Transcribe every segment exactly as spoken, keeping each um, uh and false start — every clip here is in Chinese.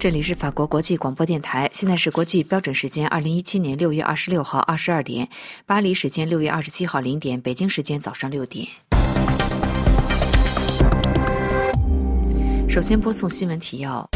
这里是法国国际广播电台，现在是国际标准时间二零一七年六月二十六号二十二点，巴黎时间六月二十七号零点，北京时间早上六点。首先播送新闻提要。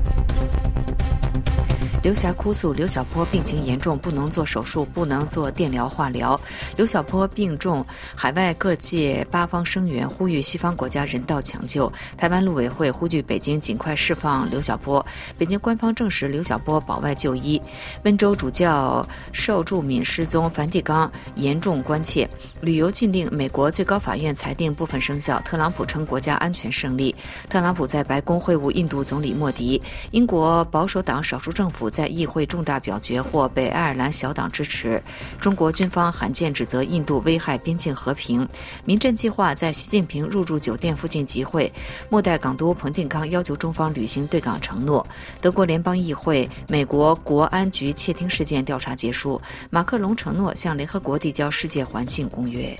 刘霞哭诉刘晓波病情严重，不能做手术，不能做电疗化疗。刘晓波病重，海外各界八方声援，呼吁西方国家人道抢救。台湾陆委会呼吁北京尽快释放刘晓波。北京官方证实刘晓波保外就医。温州主教邵祝敏失踪，梵蒂冈严重关切。旅游禁令，美国最高法院裁定部分生效。特朗普称国家安全胜利。特朗普在白宫会晤印度总理莫迪。英国保守党少数政府在议会重大表决获北爱尔兰小党支持。中国军方罕见指责印度危害边境和平。民阵计划在习近平入住酒店附近集会。末代港督彭定康要求中方履行对港承诺。德国联邦议会美国国安局窃听事件调查结束。马克龙承诺向联合国递交世界环境公约。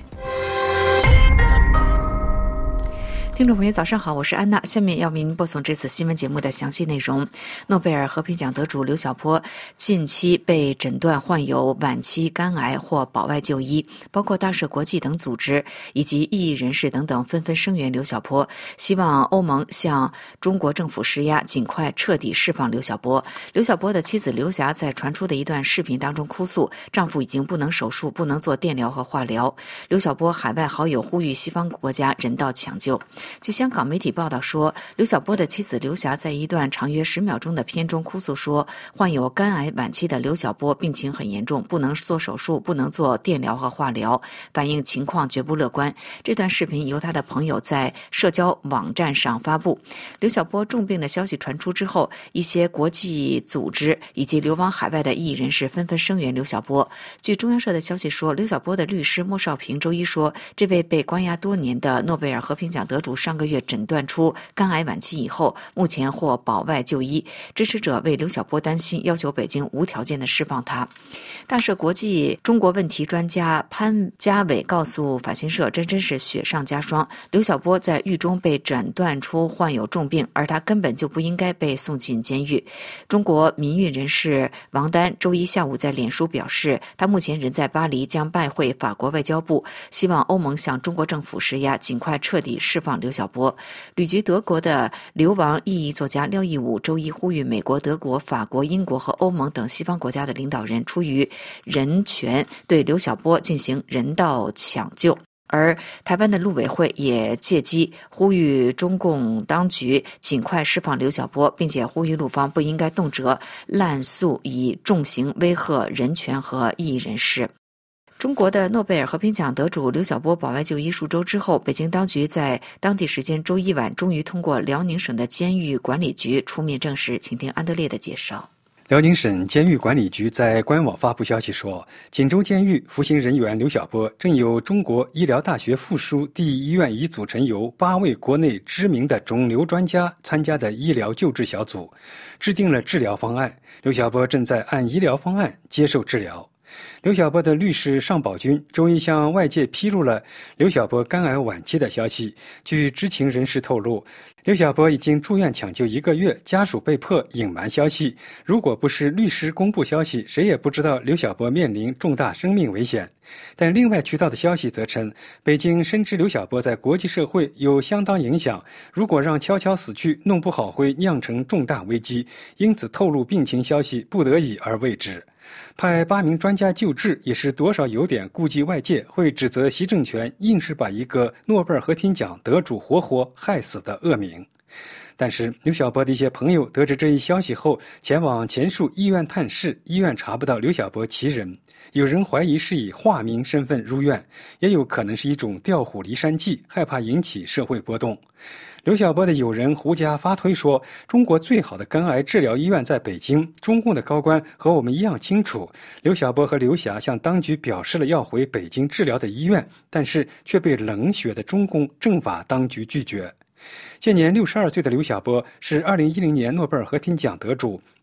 听众朋友早上好，我是安娜，下面要为您播送这次新闻节目的详细内容。诺贝尔和平奖得主刘晓波近期被诊断患有晚期肝癌或保外就医，包括大社国际等组织以及异议人士等等纷纷声援刘晓波，希望欧盟向中国政府施压，尽快彻底释放刘晓波。刘晓波的妻子刘霞在传出的一段视频当中哭诉，丈夫已经不能手术，不能做电疗和化疗。刘晓波海外好友呼吁西方国家人道抢救。据香港媒体报道说，刘晓波的妻子刘霞在一段长约十秒钟的片中哭诉说，患有肝癌晚期的刘晓波病情很严重，不能做手术，不能做电疗和化疗，反映情况绝不乐观。这段视频由他的朋友在社交网站上发布。刘晓波重病的消息传出之后，一些国际组织以及流亡海外的异议人士纷纷声援刘晓波。据中央社的消息说，刘晓波的律师莫少平周一说，这位被关押多年的诺贝尔和平奖得主上个月诊断出肝癌晚期以后，目前获保外就医。支持者为刘晓波担心，要求北京无条件的释放他。大社国际中国问题专家潘家伟告诉法新社，这真是雪上加霜。刘晓波在狱中被诊断出患有重病，而他根本就不应该被送进监狱。中国民运人士王丹周一下午在脸书表示，他目前人在巴黎，将拜会法国外交部，希望欧盟向中国政府施压，尽快彻底释放刘晓波。旅居德国的流亡异议作家廖义武周一呼吁美国、德国、法国、英国和欧盟等西方国家的领导人出于人权对刘晓波进行人道抢救。而台湾的陆委会也借机呼吁中共当局尽快释放刘晓波，并且呼吁陆方不应该动辄滥诉，以重刑威吓人权和异议人士。中国的诺贝尔和平奖得主刘晓波保外就医数周之后，北京当局在当地时间周一晚终于通过辽宁省的监狱管理局出面证实。请听安德烈的介绍。 辽宁省监狱管理局在官网发布消息说，锦州监狱服刑人员刘晓波正由中国医疗大学附属第一医院已组成由八位国内知名的肿瘤专家参加的医疗救治小组，制定了治疗方案。刘晓波正在按医疗方案接受治疗。刘晓波的律师尚宝军周一向外界披露了刘晓波肝癌晚期的消息。据知情人士透露，刘晓波已经住院抢救一个月，家属被迫隐瞒消息。如果不是律师公布消息，谁也不知道刘晓波面临重大生命危险。但另外渠道的消息则称，北京深知刘晓波在国际社会有相当影响，如果让悄悄死去，弄不好会酿成重大危机，因此透露病情消息不得已而为之。派八名专家救治，也是多少有点顾忌外界会指责习政权硬是把一个诺贝尔和平奖得主活活害死的恶名。但是刘晓波的一些朋友得知这一消息后，前往前述医院探视，医院查不到刘晓波其人，有人怀疑是以化名身份入院，也有可能是一种调虎离山计，害怕引起社会波动。刘晓波的友人胡佳发推说，中国最好的肝癌治疗医院在北京，中共的高官和我们一样清楚。刘晓波和刘霞向当局表示了要回北京治疗的医院，但是却被冷血的中共政法当局拒绝。现年六十二岁的刘晓波是二零一零年诺贝尔和平奖得主，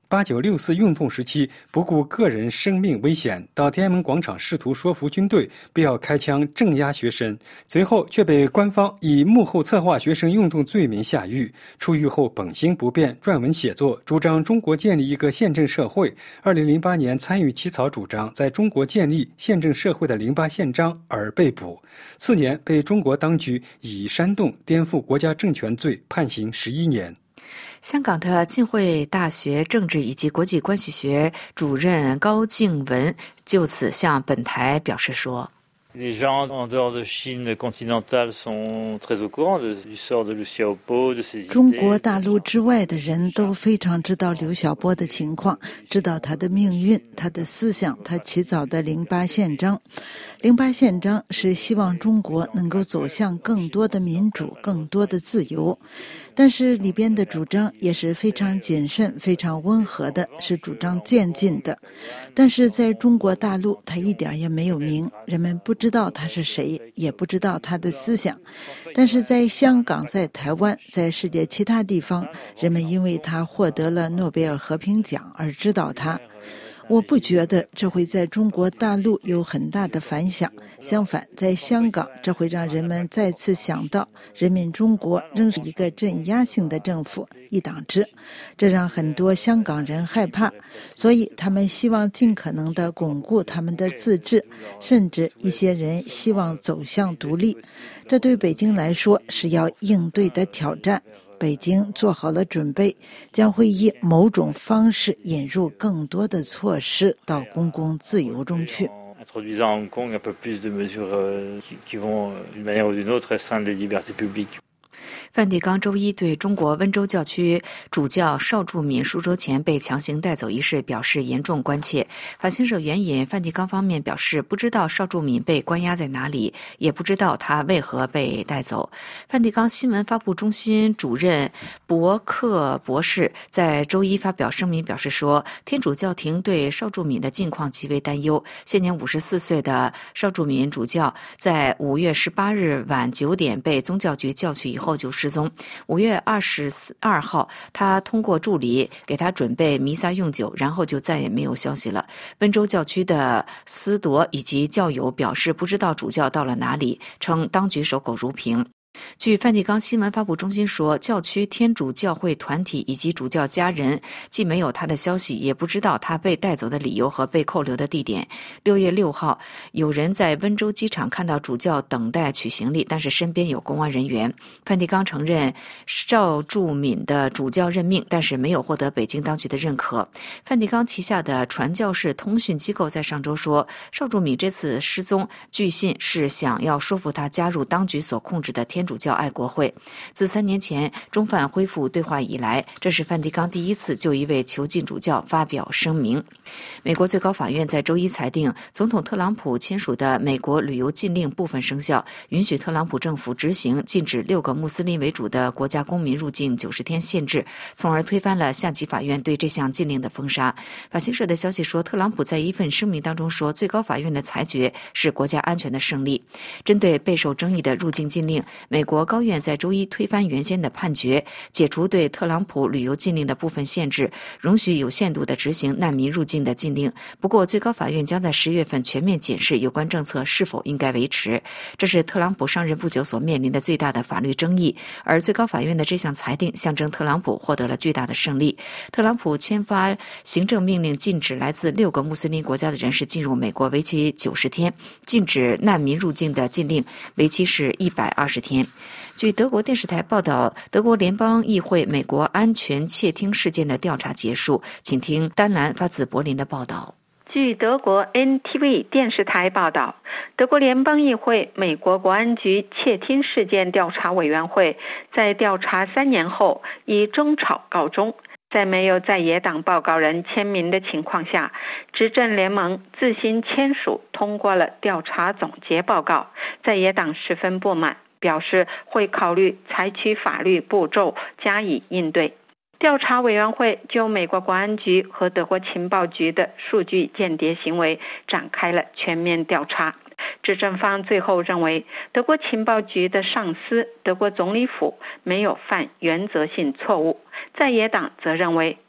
八九六四运动时期不顾个人生命危险到天安门广场试图说服军队不要开枪镇压学生，随后却被官方以幕后策划学生运动罪名下狱。出狱后本心不变，撰文写作，主张中国建立一个宪政社会。二零零八年参与起草主张在中国建立宪政社会的零八宪章而被捕，次年被中国当局以煽动颠覆国家政权罪判刑十一年。 香港的浸会大学政治以及国际关系学主任高静文就此向本台表示说， Les gens en dehors de Chine continentale sont très au courant du sort de Liu Xiaobo, de ses idées. 中国大陆之外的人都非常知道刘晓波的情况，知道他的命运，他的思想，他起草的零八宪章。零八宪章是希望中国能够走向更多的民主，更多的自由。但是里边的主张也是非常谨慎、非常温和的，是主张渐进的。但是在中国大陆，他一点也没有名，人们不知道他是谁，也不知道他的思想。但是在香港、在台湾、在世界其他地方，人们因为他获得了诺贝尔和平奖而知道他。我不觉得这会在中国大陆有很大的反响，相反，在香港，这会让人们再次想到人民中国仍是一个镇压性的政府，一党制，这让很多香港人害怕，所以他们希望尽可能地巩固他们的自治，甚至一些人希望走向独立。这对北京来说是要应对的挑战。北京做好了准备，将会以某种方式引入更多的措施到公共自由中去。 Introduisant à Hong Kong un peu plus de mesures qui vont d'une manière ou d'une autre restreindre les libertés publiques. 梵蒂冈周一对中国温州教区主教邵柱敏数周前被强行带走一事表示严重关切。法新社援引梵蒂冈方面表示，不知道邵柱敏被关押在哪里，也不知道他为何被带走。梵蒂冈新闻发布中心主任伯克博士在周一发表声明表示说，天主教廷对邵柱敏的近况极为担忧。现年五十四岁的邵柱敏主教在五月十八日晚九点被宗教局叫去以后就失踪。五月二十二号，他通过助理给他准备弥撒用酒，然后就再也没有消息了。温州教区的司铎以及教友表示不知道主教到了哪里，称当局守口如瓶。据梵蒂冈新闻发布中心说，教区天主教会团体以及主教家人既没有他的消息，也不知道他被带走的理由和被扣留的地点。六月六号，有人在温州机场看到主教等待取行李，但是身边有公安人员。梵蒂冈承认邵柱敏的主教任命，但是没有获得北京当局的认可。梵蒂冈旗下的传教士通讯机构在上周说，邵柱敏这次失踪，据信是想要说服他加入当局所控制的天主教爱国会。自三年前中梵恢复对话以来，这是梵蒂冈第一次就一位囚禁主教发表声明。美国最高法院在周一裁定，总统特朗普签署的美国旅游禁令部分生效，允许特朗普政府执行禁止六个穆斯林为主的国家公民入境九十天限制，从而推翻了下级法院对这项禁令的封杀。法新社的消息说，特朗普在一份声明当中说，最高法院的裁决是国家安全的胜利。针对备受争议的入境禁令，美国高院在周一推翻原先的判决，解除对特朗普旅游禁令的部分限制，容许有限度地执行难民入境的禁令。不过，最高法院将在十月份全面检视有关政策是否应该维持。这是特朗普上任不久所面临的最大的法律争议，而最高法院的这项裁定象征特朗普获得了巨大的胜利。特朗普签发行政命令，禁止来自六个穆斯林国家的人士进入美国，为期九十天；禁止难民入境的禁令为期是一百二十天。据德国电视台报道，德国联邦议会美国安全窃听事件的调查结束。请听丹兰发自柏林的报道。 据德国 N T V 电视台报道，德国联邦议会美国国安局窃听事件调查委员会在调查三年后以争吵告终。在没有在野党报告人签名的情况下，执政联盟自行签署通过了调查总结报告。在野党十分不满，表示会考虑采取法律步骤加以应对。调查委员会就美国国安局和德国情报局的数据间谍行为展开了全面调查。执政方最后认为，德国情报局的上司德国总理府没有犯原则性错误。在野党则认为，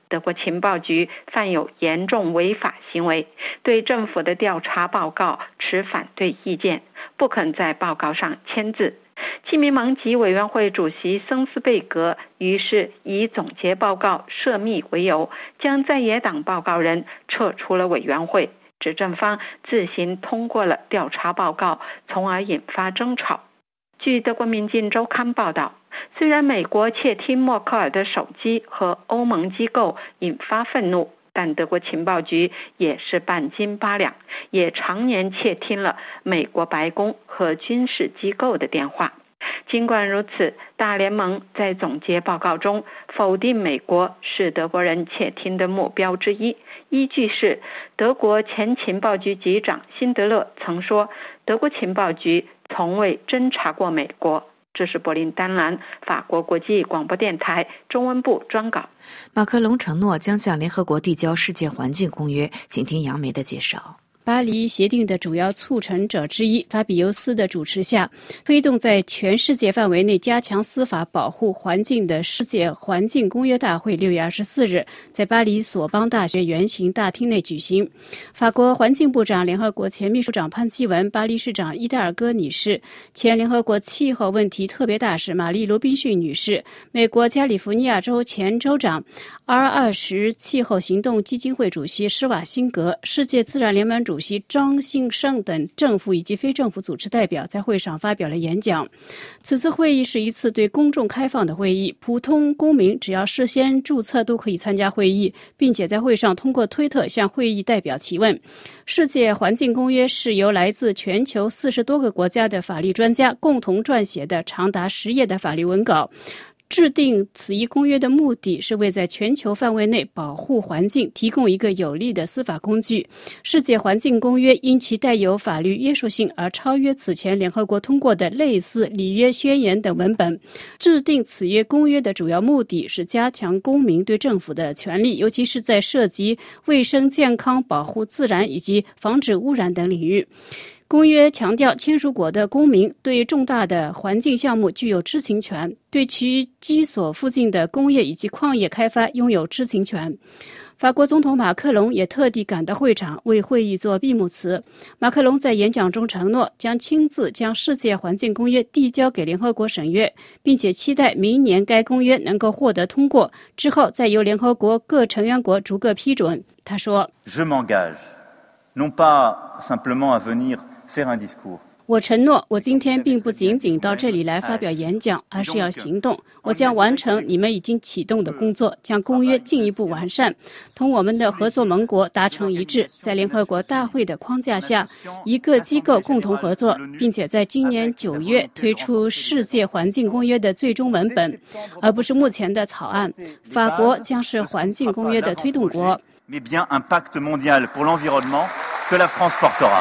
德国情报局犯有严重违法行为，对政府的调查报告持反对意见，不肯在报告上签字。基民盟籍委员会主席森斯贝格于是以总结报告涉密为由，将在野党报告人撤出了委员会，执政方自行通过了调查报告，从而引发争吵。据德国民进周刊报道，虽然美国窃听默克尔的手机和欧盟机构引发愤怒，但德国情报局也是半斤八两，也常年窃听了美国白宫和军事机构的电话。尽管如此，大联盟在总结报告中否定美国是德国人窃听的目标之一，依据是德国前情报局局长辛德勒曾说，德国情报局从未侦查过美国。这是柏林丹兰法国国际广播电台中文部专稿。 马克龙承诺将向联合国递交世界环境公约，请听杨梅的介绍。 巴黎协定的主要促成者之一法比尤斯的主持下，推动在全世界范围内加强司法保护环境的世界环境公约大会六月二十四日在巴黎索邦大学圆形大厅内举行。法国环境部长、联合国前秘书长潘基文、巴黎市长伊戴尔戈女士、前联合国气候问题特别大使玛丽罗宾逊女士、美国加利福尼亚州前州长 R 二十 气候行动基金会主席施瓦辛格、世界自然联盟主席张兴盛等政府以及非政府组织代表在会上发表了演讲。此次会议是一次对公众开放的会议，普通公民只要事先注册都可以参加会议，并且在会上通过推特向会议代表提问。世界环境公约是由来自全球四十多个国家的法律专家共同撰写的长达十页的法律文稿。制定此一公约的目的是为在全球范围内保护环境提供一个有力的司法工具。世界环境公约因其带有法律约束性而超越此前联合国通过的类似里约宣言等文本。制定此约公约的主要目的是加强公民对政府的权利，尤其是在涉及卫生健康、保护自然以及防止污染等领域。公约强调，签署国的公民对重大的环境项目具有知情权，对其居所附近的工业以及矿业开发拥有知情权。法国总统马克龙也特地赶到会场为会议做闭幕词。马克龙在演讲中承诺将亲自将世界环境公约递交给联合国审阅，并且期待明年该公约能够获得通过，之后再由联合国各成员国逐个批准。他说 Je m'engage, non pas simplement à venir faire un discours。 我承诺，我今天并不仅仅到这里来发表演讲，而是要行动。我将完成你们已经启动的工作，将公约进一步完善，同我们的合作盟国达成一致，在联合国大会的框架下，一个机构共同合作，并且在今年九月推出世界环境公约的最终文本，而不是目前的草案。法国将是环境公约的推动国。 Mais bien un pacte mondial pour l'environnement que la France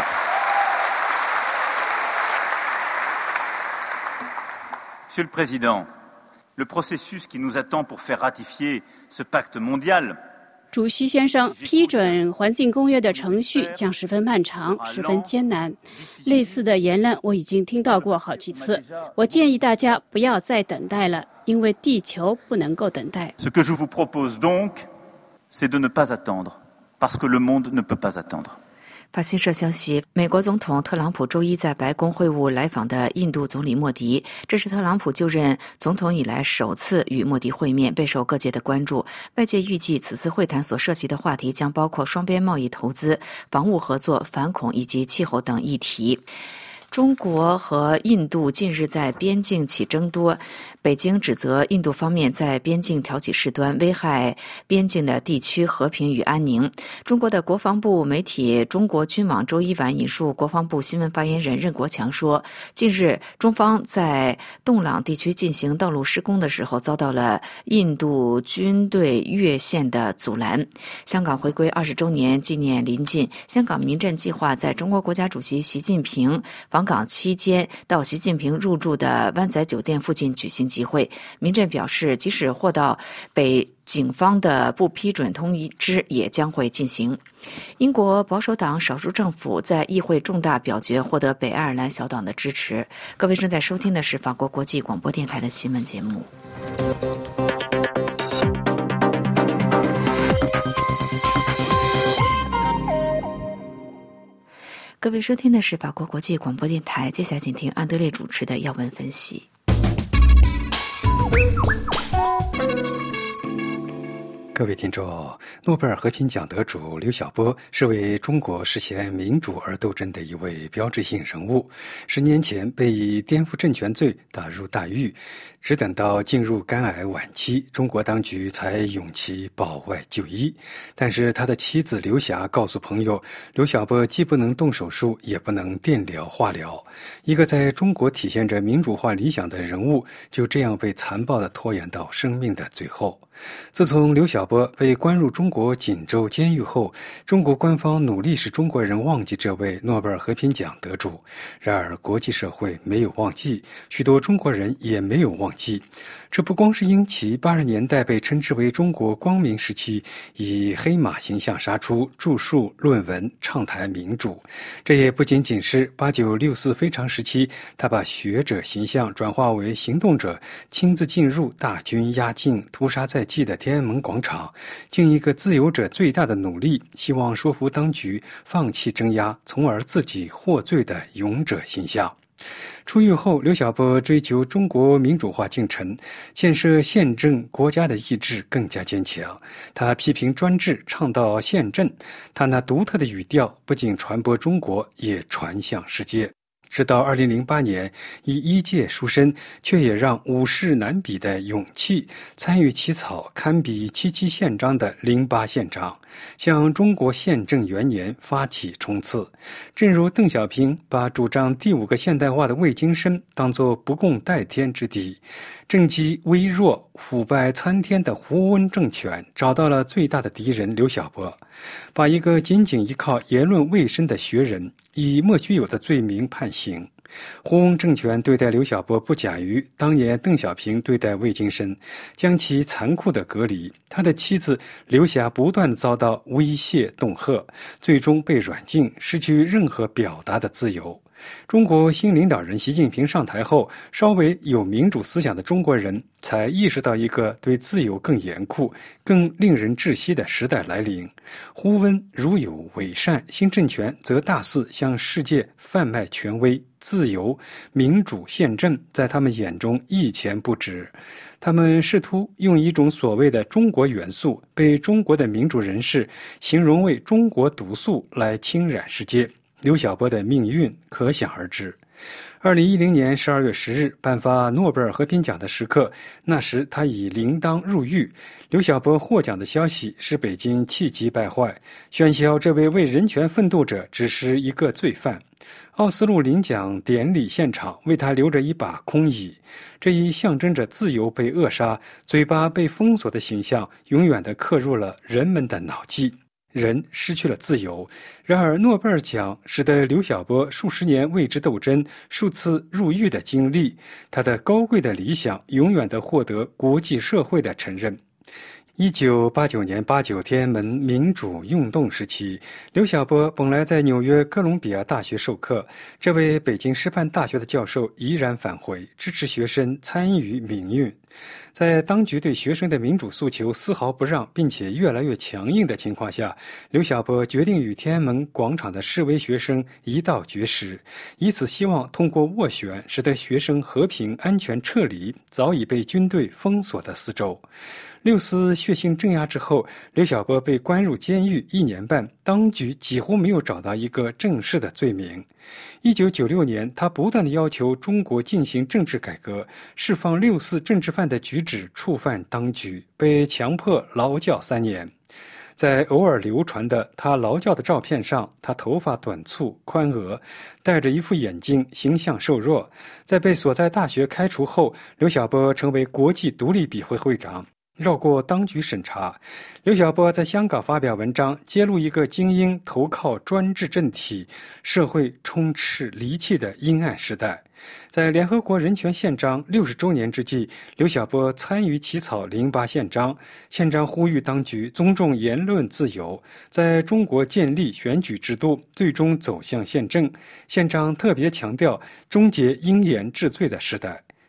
portera。Monsieur le Président, le processus qui nous attend pour faire ratifier ce pacte mondial。 主席先生，批准环境公约的程序将十分漫长，十分艰难。类似的言论我已经听到过好几次。我建议大家不要再等待了，因为地球不能够等待。 Ce que je vous propose donc, c'est de ne pas attendre, parce que le monde ne peut pas attendre。 法新社消息，美国总统特朗普周一在白宫会晤来访的印度总理莫迪，这是特朗普就任总统以来首次与莫迪会面，备受各界的关注。外界预计此次会谈所涉及的话题将包括双边贸易、投资、防务合作、反恐以及气候等议题。中国和印度近日在边境起争端，北京指责印度方面在边境挑起事端，危害边境的地区和平与安宁。中国的国防部媒体中国军网周一晚引述国防部新闻发言人任国强说，近日中方在洞朗地区进行道路施工的时候，遭到了印度军队越线的阻拦。香港回归二十周年纪念临近，香港民阵计划在中国国家主席习近平访港期间到习近平入住的湾仔酒店附近举行集会。民阵表示，即使获到北警方的不批准通知，也将会进行。英国保守党少数政府在议会重大表决获得北爱尔兰小党的支持。各位正在收听的是法国国际广播电台的新闻节目。 各位收听的是法国国际广播电台，接下来请听安德烈主持的要闻分析。 各位听众，诺贝尔和平奖得主刘晓波是为中国实现民主而斗争的一位标志性人物。十年前被以颠覆政权罪打入大狱，只等到进入肝癌晚期，中国当局才永其保外就医。但是他的妻子刘霞告诉朋友，刘晓波既不能动手术，也不能电疗、化疗。一个在中国体现着民主化理想的人物，就这样被残暴地拖延到生命的最后。自从刘晓波被关入中国锦州监狱后，中国官方努力使中国人忘记这位诺贝尔和平奖得主。然而国际社会没有忘记，许多中国人也没有忘记。这不光是因其八十年代被称之为中国光明时期，以黑马形象杀出，著述论文，畅谈民主，这也不仅仅是八九六四非常时期，他把学者形象转化为行动者，亲自进入大军压境、屠杀在即的天安门广场，尽一个自由者最大的努力，希望说服当局放弃镇压，从而自己获罪的勇者形象。出狱后，刘晓波追求中国民主化进程，建设宪政国家的意志更加坚强。他批评专制，倡导宪政。他那独特的语调不仅传播中国，也传向世界。直到二零零八年，以一介书生却也让武士难比的勇气，参与起草堪比七七宪章的零八宪章，向中国宪政元年发起冲刺。正如邓小平把主张第五个现代化的魏京生当作不共戴天之敌，政绩微弱、腐败参天的胡温政权找到了最大的敌人刘晓波，把一个仅仅依靠言论为生的学人以莫须有的罪名判刑。胡温政权对待刘晓波不亚于当年邓小平对待魏京生，将其残酷地隔离。他的妻子刘霞不断遭到威胁恫吓，最终被软禁，失去任何表达的自由。中国新领导人习近平上台后，稍微有民主思想的中国人才意识到一个对自由更严酷、更令人窒息的时代来临。胡温如有伪善，新政权则大肆向世界贩卖权威、自由、民主、宪政，在他们眼中一钱不值。他们试图用一种所谓的中国元素，被中国的民主人士形容为中国毒素，来侵染世界。刘晓波的命运可想而知。二零一零年十二月十日颁发诺贝尔和平奖的时刻，那时他已铃铛入狱。刘晓波获奖的消息使北京气急败坏，喧嚣这位为人权奋斗者只是一个罪犯。奥斯陆领奖典礼现场为他留着一把空椅，这一象征着自由被扼杀、嘴巴被封锁的形象，永远地刻入了人们的脑际。人失去了自由，然而诺贝尔奖使得刘晓波数十年为之斗争、数次入狱的经历，他的高贵的理想永远地获得国际社会的承认。一九八九年八九天安门民主运动时期，刘晓波本来在纽约哥伦比亚大学授课，这位北京师范大学的教授毅然返回，支持学生参与民运。在当局对学生的民主诉求丝毫不让，并且越来越强硬的情况下，刘晓波决定与天安门广场的示威学生一道绝食，以此希望通过斡旋使得学生和平安全撤离早已被军队封锁的四周。六四血腥镇压之后，刘晓波被关入监狱一年半，当局几乎没有找到一个正式的罪名。一九九六年，他不断地要求中国进行政治改革，释放六四政治犯的举止触犯当局，被强迫劳教三年。在偶尔流传的他劳教的照片上，他头发短促宽额，戴着一副眼镜，形象瘦弱。在被所在大学开除后，刘晓波成为国际独立笔会会长，绕过当局审查。刘晓波在香港发表文章，揭露一个精英投靠专制政体、社会充斥戾气的阴暗时代。在联合国人权宪章六十周年之际，刘晓波参与起草零八宪章，宪章呼吁当局尊重言论自由，在中国建立选举制度，最终走向宪政。宪章特别强调终结因言治罪的时代。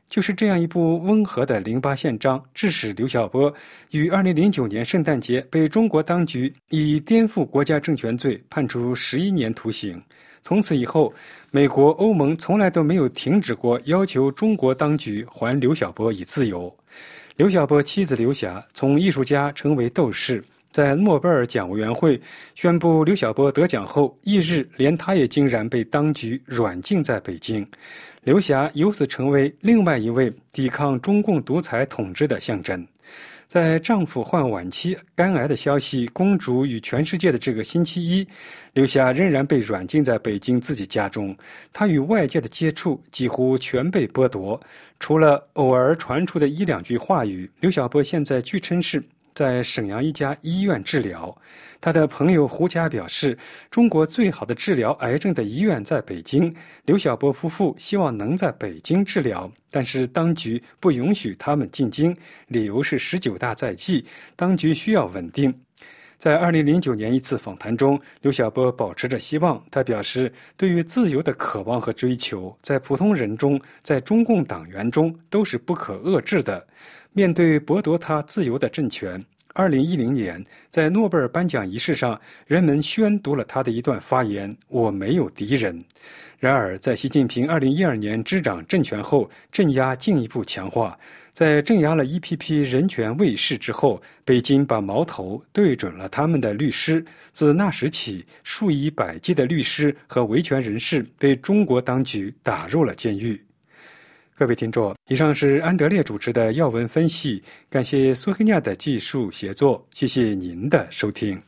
就是这样一部温和的零八宪章，致使刘晓波于二零零九年圣诞节被中国当局以颠覆国家政权罪判处十一年徒刑。从此以后，美国、欧盟从来都没有停止过要求中国当局还刘晓波以自由。刘晓波妻子刘霞从艺术家成为斗士，在诺贝尔奖委员会宣布刘晓波得奖后，翌日连他也竟然被当局软禁在北京。刘霞由此成为另外一位抵抗中共独裁统治的象征。在丈夫患晚期肝癌的消息公诸于全世界的这个星期一，刘霞仍然被软禁在北京自己家中，她与外界的接触几乎全被剥夺。除了偶尔传出的一两句话语，刘晓波现在据称是在沈阳一家医院治疗。他的朋友胡佳表示，中国最好的治疗癌症的医院在北京，刘晓波夫妇希望能在北京治疗，但是当局不允许他们进京，理由是十九大在即，当局需要稳定。在二零零九年一次访谈中，刘晓波保持着希望。他表示，对于自由的渴望和追求，在普通人中，在中共党员中都是不可遏制的。面对剥夺他自由的政权，二零一零年，在诺贝尔颁奖仪式上，人们宣读了他的一段发言：“我没有敌人。”然而，在习近平二零一二年执掌政权后，镇压进一步强化。在镇压了一批批人权卫士之后，北京把矛头对准了他们的律师。自那时起，数以百计的律师和维权人士被中国当局打入了监狱。各位听众，以上是安德烈主持的要闻分析，感谢苏黑亚的技术协作，谢谢您的收听。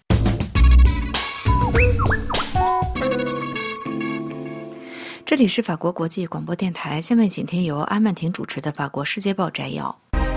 这里是法国国际广播电台，下面请听由阿曼婷主持的法国世界报摘要。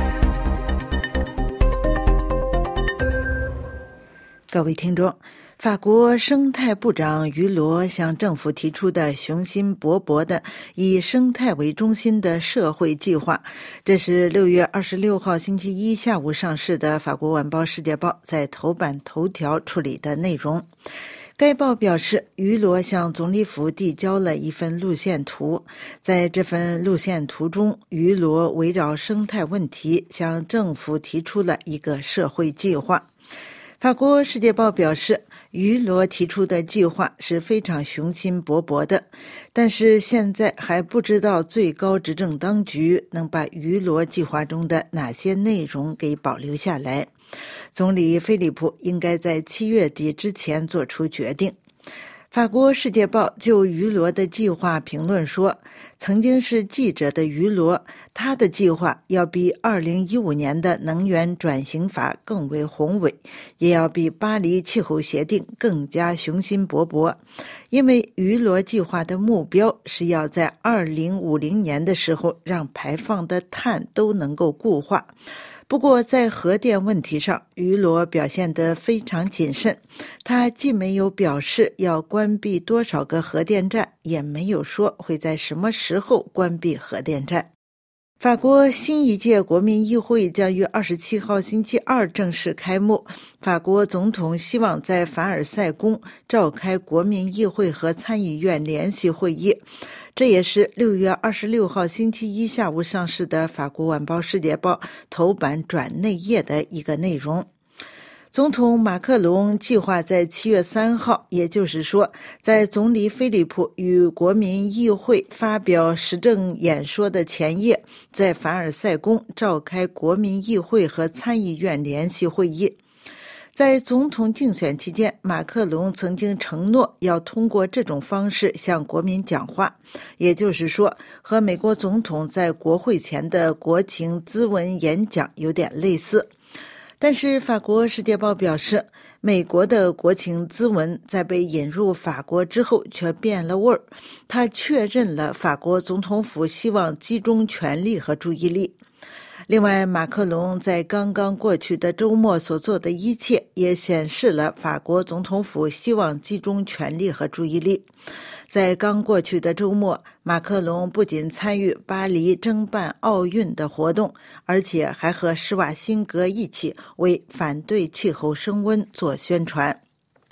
各位听众，法国生态部长于罗向政府提出的雄心勃勃的以生态为中心的社会计划，这是六月二十六号星期一下午上市的法国晚报《世界报》在头版头条处理的内容。该报表示，于罗向总理府递交了一份路线图，在这份路线图中，于罗围绕生态问题向政府提出了一个社会计划。法国《世界报》表示，于罗提出的计划是非常雄心勃勃的，但是现在还不知道最高执政当局能把于罗计划中的哪些内容给保留下来。总理菲利普应该在七月底之前做出决定。法国《世界报》就于罗的计划评论说，曾经是记者的于罗，他的计划要比二零一五年的能源转型法更为宏伟，也要比巴黎气候协定更加雄心勃勃，因为于罗计划的目标是要在二零五零年的时候让排放的碳都能够固化。不过在核电问题上，于罗表现得非常谨慎，他既没有表示要关闭多少个核电站，也没有说会在什么时候关闭核电站。法国新一届国民议会将于二十七号星期二正式开幕，法国总统希望在凡尔赛宫召开国民议会和参议院联席会议。这也是六月二十六号星期一下午上市的法国晚报《世界报》头版转内页的一个内容。总统马克龙计划在七月三号，也就是说，在总理菲利普与国民议会发表时政演说的前夜，在凡尔赛宫召开国民议会和参议院联席会议。在总统竞选期间，马克龙曾经承诺要通过这种方式向国民讲话，也就是说，和美国总统在国会前的国情咨文演讲有点类似。但是法国《世界报》表示，美国的国情咨文在被引入法国之后却变了味儿，他确认了法国总统府希望集中权力和注意力。另外，马克龙在刚刚过去的周末所做的一切也显示了法国总统府希望集中权力和注意力。在刚过去的周末，马克龙不仅参与巴黎争办奥运的活动，而且还和施瓦辛格一起为反对气候升温做宣传。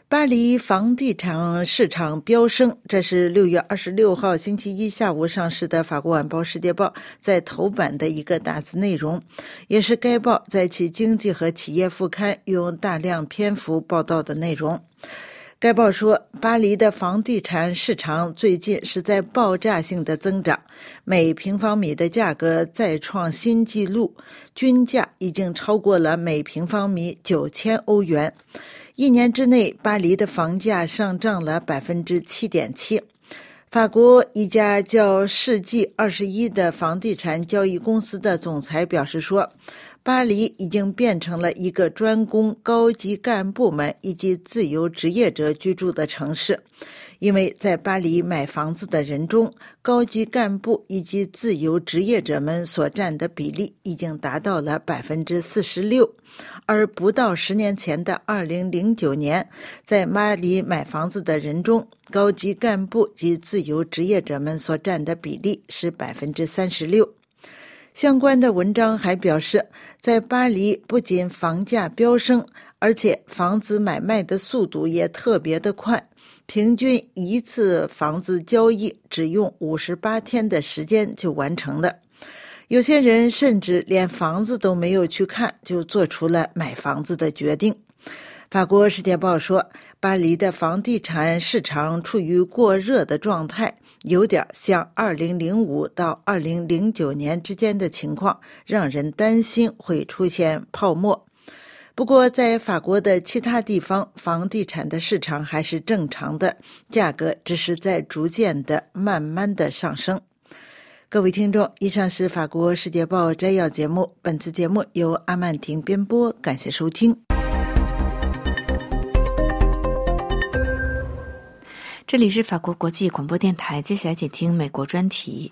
巴黎房地产市场飙升，这是六月二十六号星期一下午上市的法国晚报《世界报》在头版的一个大字内容，也是该报在其经济和企业副刊用大量篇幅报道的内容。该报说，巴黎的房地产市场最近是在爆炸性的增长，每平方米的价格再创新纪录，均价已经超过了每平方米九千欧元。一年之内，巴黎的房价上涨了 百分之七点七。 法国一家叫世纪二十一的房地产交易公司的总裁表示说，巴黎已经变成了一个专供高级干部们以及自由职业者居住的城市，因为在巴黎买房子的人中，高级干部以及自由职业者们所占的比例已经达到了 百分之四十六， 而不到十年前的二零零九年，在巴黎买房子的人中，高级干部及自由职业者们所占的比例是 百分之三十六。相关的文章还表示，在巴黎不仅房价飙升，而且房子买卖的速度也特别的快，平均一次房子交易只用五十八天的时间就完成了。有些人甚至连房子都没有去看，就做出了买房子的决定。法国《世界报》说，巴黎的房地产市场处于过热的状态，有点像二零零五到二零零九年之间的情况，让人担心会出现泡沫。不过在法国的其他地方，房地产的市场还是正常的，价格只是在逐渐的慢慢的上升。各位听众，以上是法国《世界报》摘要节目，本次节目由阿曼婷编播，感谢收听。 这里是法国国际广播电台，接下来请听美国专题。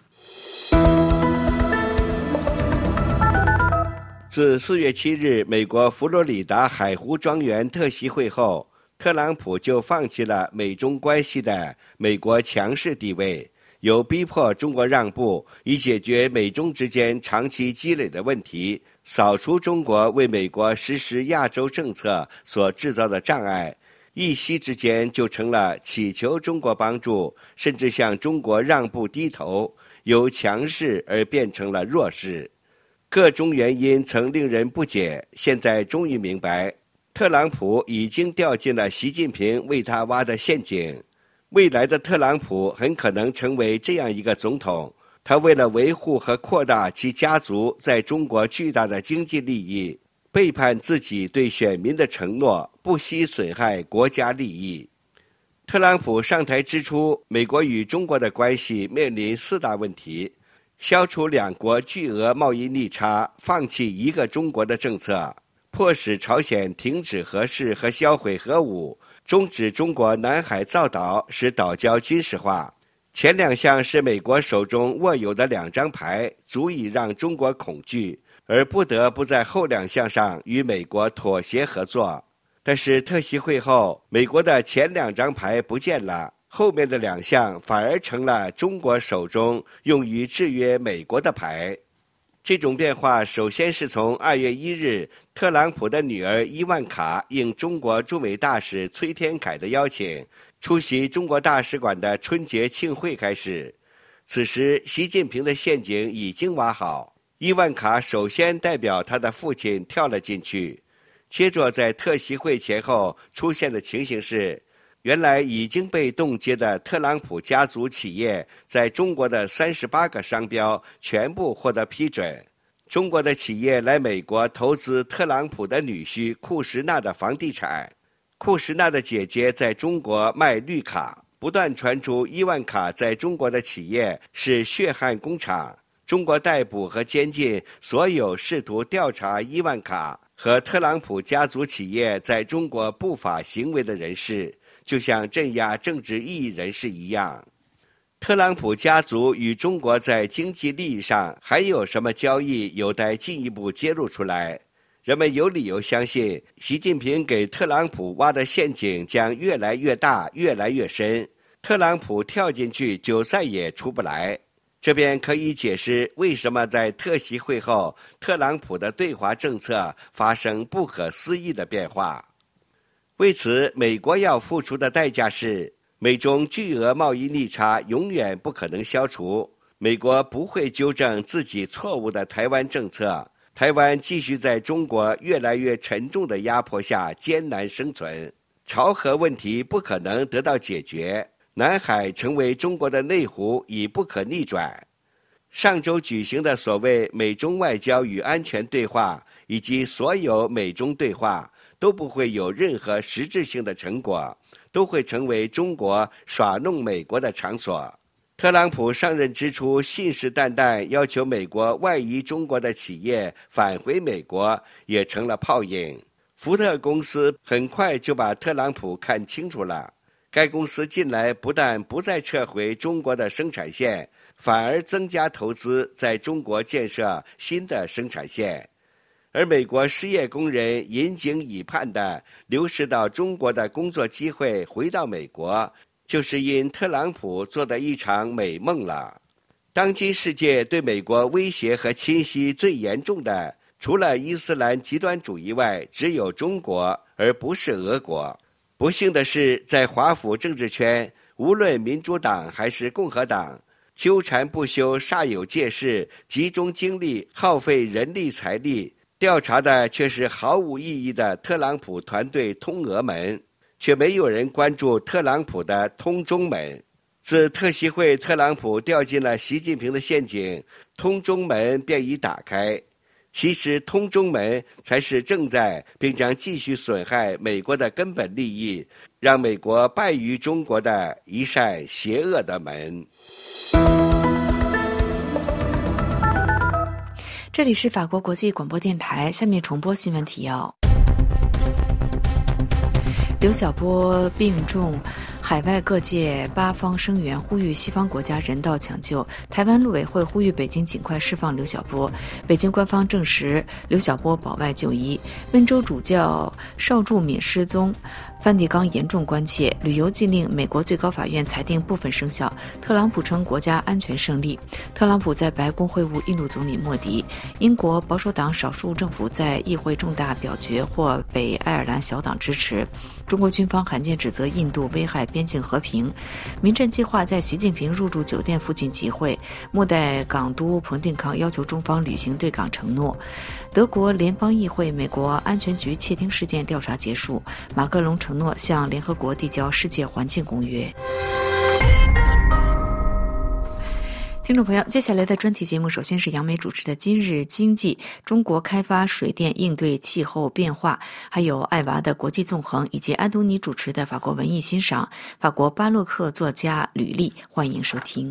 自四月七日美国佛罗里达海湖庄园特席会后，特朗普就放弃了美中关系的美国强势地位，有逼迫中国让步，以解决美中之间长期积累的问题，扫除中国为美国实施亚洲政策所制造的障碍，一夕之间就成了祈求中国帮助，甚至向中国让步低头，由强势而变成了弱势。各种原因曾令人不解，现在终于明白，特朗普已经掉进了习近平为他挖的陷阱。未来的特朗普很可能成为这样一个总统，他为了维护和扩大其家族在中国巨大的经济利益，背叛自己对选民的承诺，不惜损害国家利益。特朗普上台之初，美国与中国的关系面临四大问题：消除两国巨额贸易逆差，放弃一个中国的政策，迫使朝鲜停止核试和销毁核武，终止中国南海造岛，使岛礁军事化。前两项是美国手中握有的两张牌，足以让中国恐惧，而不得不在后两项上与美国妥协合作。但是特席会后，美国的前两张牌不见了，后面的两项反而成了中国手中用于制约美国的牌。这种变化首先是从二月一日，特朗普的女儿伊万卡应中国驻美大使崔天凯的邀请，出席中国大使馆的春节庆会开始。此时习近平的陷阱已经挖好，伊万卡首先代表他的父亲跳了进去。接着在特席会前后出现的情形是，原来已经被冻结的特朗普家族企业在中国的三十八个商标全部获得批准。中国的企业来美国投资特朗普的女婿库什纳的房地产，库什纳的姐姐在中国卖绿卡，不断传出伊万卡在中国的企业是血汗工厂。中国逮捕和监禁所有试图调查伊万卡和特朗普家族企业在中国不法行为的人士，就像镇压政治异议人士一样。特朗普家族与中国在经济利益上还有什么交易，有待进一步揭露出来。人们有理由相信，习近平给特朗普挖的陷阱将越来越大，越来越深，特朗普跳进去就再也出不来。这便可以解释为什么在特席会后，特朗普的对华政策发生不可思议的变化。 为此，美国要付出的代价是，美中巨额贸易逆差永远不可能消除，美国不会纠正自己错误的台湾政策，台湾继续在中国越来越沉重的压迫下艰难生存，朝核问题不可能得到解决，南海成为中国的内湖已不可逆转。上周举行的所谓美中外交与安全对话，以及所有美中对话，都不会有任何实质性的成果，都会成为中国耍弄美国的场所。特朗普上任之初信誓旦旦要求美国外移中国的企业返回美国，也成了泡影。福特公司很快就把特朗普看清楚了，该公司近来不但不再撤回中国的生产线，反而增加投资在中国建设新的生产线。而美国失业工人引颈以盼的流失到中国的工作机会回到美国，就是因特朗普做的一场美梦了。当今世界对美国威胁和侵袭最严重的，除了伊斯兰极端主义外，只有中国，而不是俄国。不幸的是，在华府政治圈，无论民主党还是共和党，纠缠不休，煞有介事，集中精力，耗费人力财力，调查的却是毫无意义的特朗普团队通俄门，却没有人关注特朗普的通中门。自特习会特朗普掉进了习近平的陷阱，通中门便已打开。其实通中门才是正在并将继续损害美国的根本利益，让美国败于中国的一扇邪恶的门。 这里是法国国际广播电台，下面重播新闻提要。刘晓波病重，海外各界八方声援，呼吁西方国家人道抢救。台湾陆委会呼吁北京尽快释放刘晓波。北京官方证实刘晓波保外就医。温州主教邵柱敏失踪，梵蒂冈严重关切。旅游禁令，美国最高法院裁定部分生效。特朗普称国家安全胜利。特朗普在白宫会晤印度总理莫迪。英国保守党少数政府在议会重大表决获北爱尔兰小党支持。中国军方罕见指责印度危害边境和平。民阵计划在习近平入住酒店附近集会。末代港督彭定康要求中方履行对港承诺。德国联邦议会美国安全局窃听事件调查结束。马克龙承诺向联合国递交世界环境公约。听众朋友，接下来的专题节目首先是杨梅主持的今日经济，中国开发水电应对气候变化，还有艾娃的国际纵横，以及安东尼主持的法国文艺欣赏，法国巴洛克作家吕丽，欢迎收听。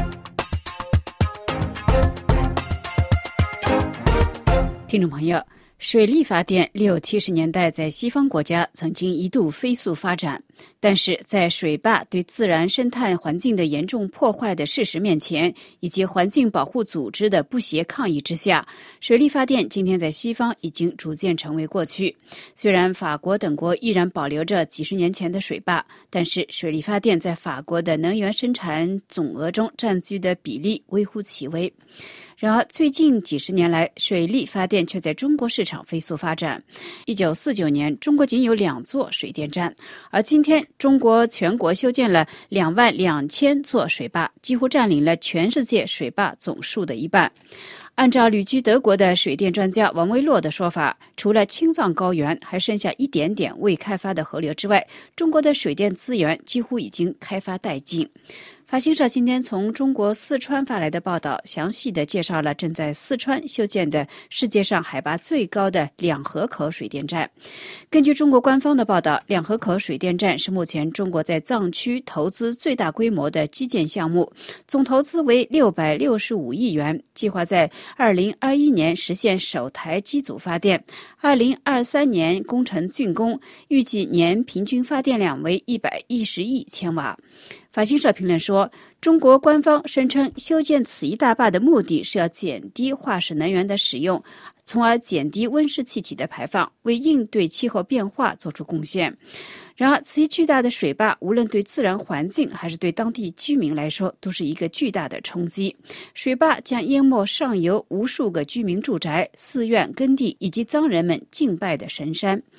听众朋友，水力发电六七十年代在西方国家曾经一度飞速发展，但是在水坝对自然生态环境的严重破坏的事实面前，以及环境保护组织的不协抗议之下，水力发电今天在西方已经逐渐成为过去。虽然法国等国依然保留着几十年前的水坝，但是水力发电在法国的能源生产总额中占据的比例微乎其微。然而最近几十年来，水力发电却在中国市场飞速发展。一九四九年，中国仅有两座水电站，而今天中国全国修建了两万两千座水坝，几乎占领了全世界水坝总数的一半。按照旅居德国的水电专家王威洛的说法，除了青藏高原还剩下一点点未开发的河流之外，中国的水电资源几乎已经开发殆尽。法新社今天从中国四川发来的报道，详细地介绍了正在四川修建的世界上海拔最高的两河口水电站。根据中国官方的报道，两河口水电站是目前中国在藏区投资最大规模的基建项目，总投资为六百六十五亿元，计划在二零二一年实现首台机组发电，二零二三年工程竣工，预计年平均发电量为一百一十亿千瓦。法新社评论说，中国官方声称修建此一大坝的目的是要减低化石能源的使用，从而减低温室气体的排放，为应对气候变化做出贡献。然而，此一巨大的水坝无论对自然环境还是对当地居民来说，都是一个巨大的冲击。水坝将淹没上游无数个居民住宅、寺院、耕地以及藏人们敬拜的神山。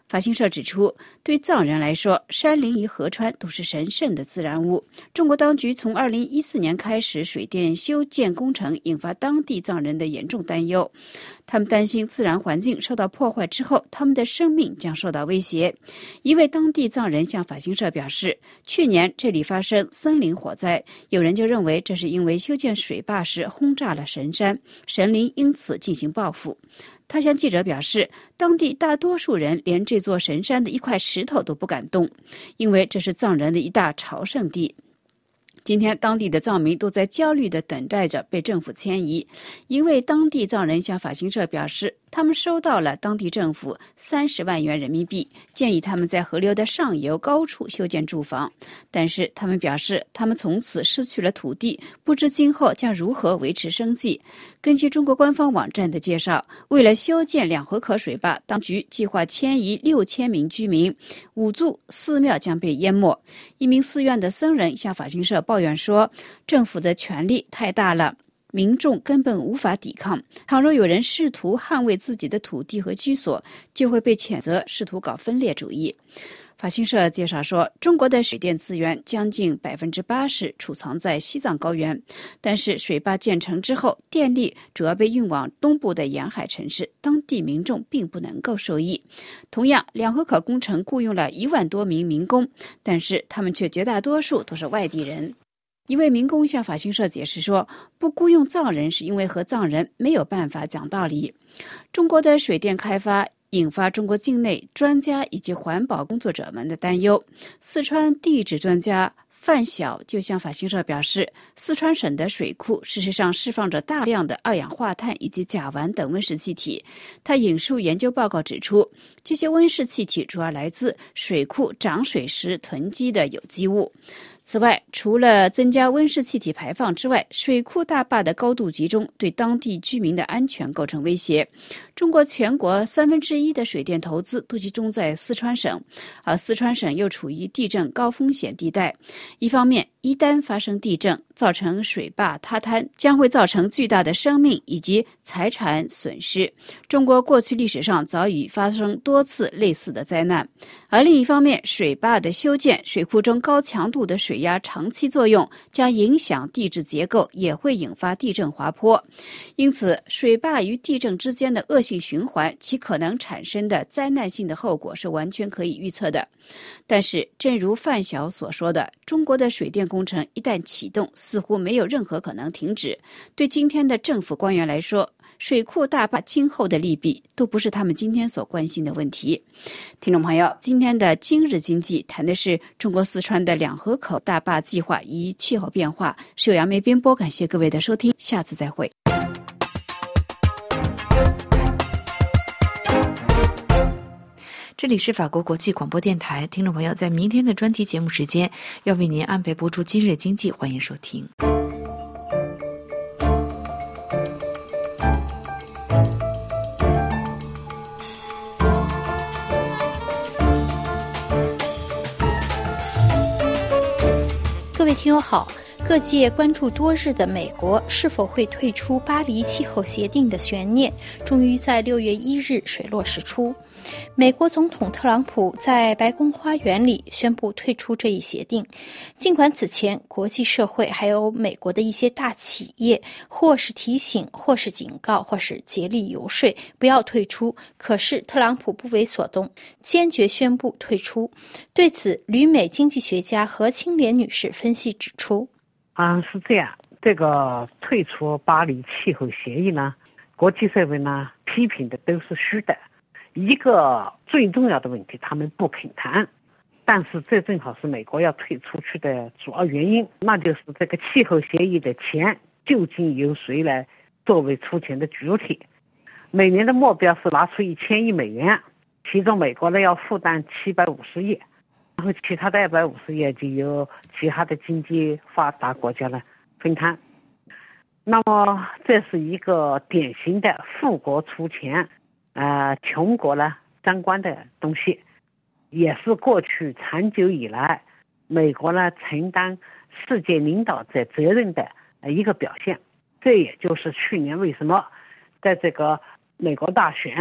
法新社指出，对藏人来说，山林与河川都是神圣的自然物。中国当局从二零一四年开始水电修建工程，引发当地藏人的严重担忧。他们担心自然环境受到破坏之后，他们的生命将受到威胁。一位当地藏人向法新社表示，去年这里发生森林火灾，有人就认为这是因为修建水坝时轰炸了神山，神灵因此进行报复。他向记者表示，当地大多数人连这座神山的一块石头都不敢动，因为这是藏人的一大朝圣地。今天，当地的藏民都在焦虑地等待着被政府迁移。一位当地藏人向法新社表示，他们收到了当地政府三十万元人民币，建议他们在河流的上游高处修建住房。但是他们表示，他们从此失去了土地，不知今后将如何维持生计。根据中国官方网站的介绍，为了修建两河口水坝，当局计划迁移六千名居民，五座寺庙将被淹没。一名寺院的僧人向法新社抱怨说，政府的权力太大了，民众根本无法抵抗。倘若有人试图捍卫自己的土地和居所，就会被谴责试图搞分裂主义。法新社介绍说，中国的水电资源将近百分之八十储藏在西藏高原，但是水坝建成之后，电力主要被运往东部的沿海城市，当地民众并不能够受益。同样，两河口工程雇佣了一万多名民工，但是他们却绝大多数都是外地人。一位民工向法新社解释说，不雇佣藏人是因为和藏人没有办法讲道理。中国的水电开发引发中国境内专家以及环保工作者们的担忧。四川地质专家范晓就向法新社表示，四川省的水库事实上释放着大量的二氧化碳以及甲烷等温室气体。他引述研究报告指出，这些温室气体主要来自水库涨水时囤积的有机物。此外，除了增加温室气体排放之外，水库大坝的高度集中对当地居民的安全构成威胁。中国全国三分之一的水电投资都集中在四川省，而四川省又处于地震高风险地带。一方面，一旦发生地震，造成水坝塌塌，将会造成巨大的生命以及财产损失。中国过去历史上早已发生多次类似的灾难。而另一方面，水坝的修建，水库中高强度的水压长期作用将影响地质结构，也会引发地震滑坡。因此，水坝与地震之间的恶性循环，其可能产生的灾难性的后果是完全可以预测的。但是，正如范晓所说的，中国的水电工程一旦启动，似乎没有任何可能停止。对今天的政府官员来说，水库大坝今后的利弊都不是他们今天所关心的问题。听众朋友，今天的今日经济谈的是中国四川的两河口大坝计划与气候变化。是由杨梅编播，感谢各位的收听，下次再会。 这里是法国国际广播电台，听众朋友，在明天的专题节目时间，要为您安排播出今日经济，欢迎收听。 各位听友好，各界关注多日的美国是否会退出巴黎气候协定的悬念，终于在六月一日水落石出。美国总统特朗普在白宫花园里宣布退出这一协定。尽管此前国际社会还有美国的一些大企业或是提醒，或是警告，或是竭力游说不要退出，可是特朗普不为所动，坚决宣布退出。对此，旅美经济学家何清莲女士分析指出， 啊，是这样，这个退出巴黎气候协议呢，国际社会呢批评的都是虚的。一个最重要的问题他们不肯谈，但是这正好是美国要退出去的主要原因，那就是这个气候协议的钱究竟由谁来作为出钱的主体。每年的目标是拿出一千亿美元，其中美国呢要负担七百五十亿，然后其他的二百五十亿就由其他的经济发达国家呢分摊。那么这是一个典型的富国出钱呃，穷国呢相关的东西，也是过去长久以来美国呢承担世界领导者责任的一个表现。这也就是去年为什么在这个美国大选